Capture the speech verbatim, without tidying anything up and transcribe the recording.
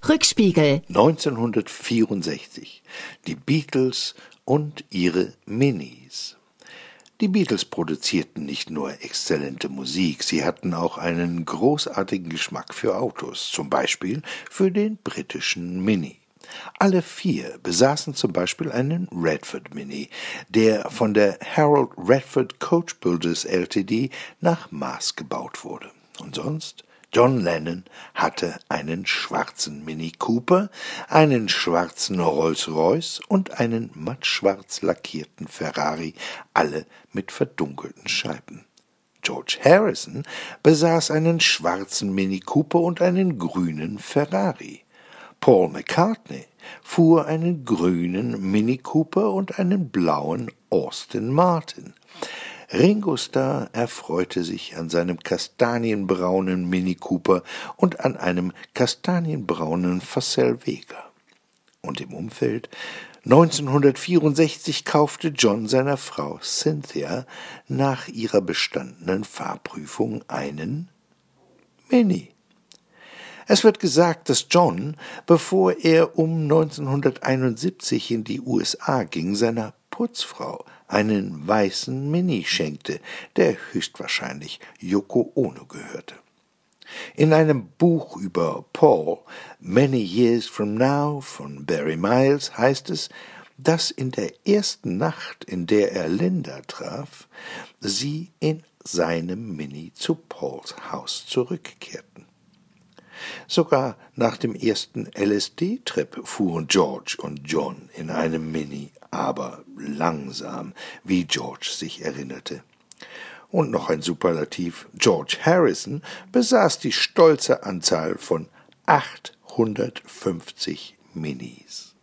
Rückspiegel. neunzehnhundertvierundsechzig. Die Beatles und ihre Minis. Die Beatles produzierten nicht nur exzellente Musik, sie hatten auch einen großartigen Geschmack für Autos, zum Beispiel für den britischen Mini. Alle vier besaßen zum Beispiel einen Radford Mini, der von der Harold Radford Coach Builders Ltd nach Maß gebaut wurde. Und sonst? John Lennon hatte einen schwarzen Mini Cooper, einen schwarzen Rolls-Royce und einen mattschwarz lackierten Ferrari, alle mit verdunkelten Scheiben. George Harrison besaß einen schwarzen Mini Cooper und einen grünen Ferrari. Paul McCartney fuhr einen grünen Mini Cooper und einen blauen Aston Martin. Ringo Starr erfreute sich an seinem kastanienbraunen Mini Cooper und an einem kastanienbraunen Facel Vega. Und im Umfeld neunzehnhundertvierundsechzig kaufte John seiner Frau Cynthia nach ihrer bestandenen Fahrprüfung einen Mini. Es wird gesagt, dass John, bevor er um neunzehnhunderteinundsiebzig in die U S A ging, seiner Putzfrau einen weißen Mini schenkte, der höchstwahrscheinlich Yoko Ono gehörte. In einem Buch über Paul, Many Years From Now, von Barry Miles, heißt es, dass in der ersten Nacht, in der er Linda traf, sie in seinem Mini zu Pauls Haus zurückkehrten. Sogar nach dem ersten L S D-Trip fuhren George und John in einem Mini, aber langsam, wie George sich erinnerte. Und noch ein Superlativ: George Harrison besaß die stolze Anzahl von achthundertfünfzig Minis.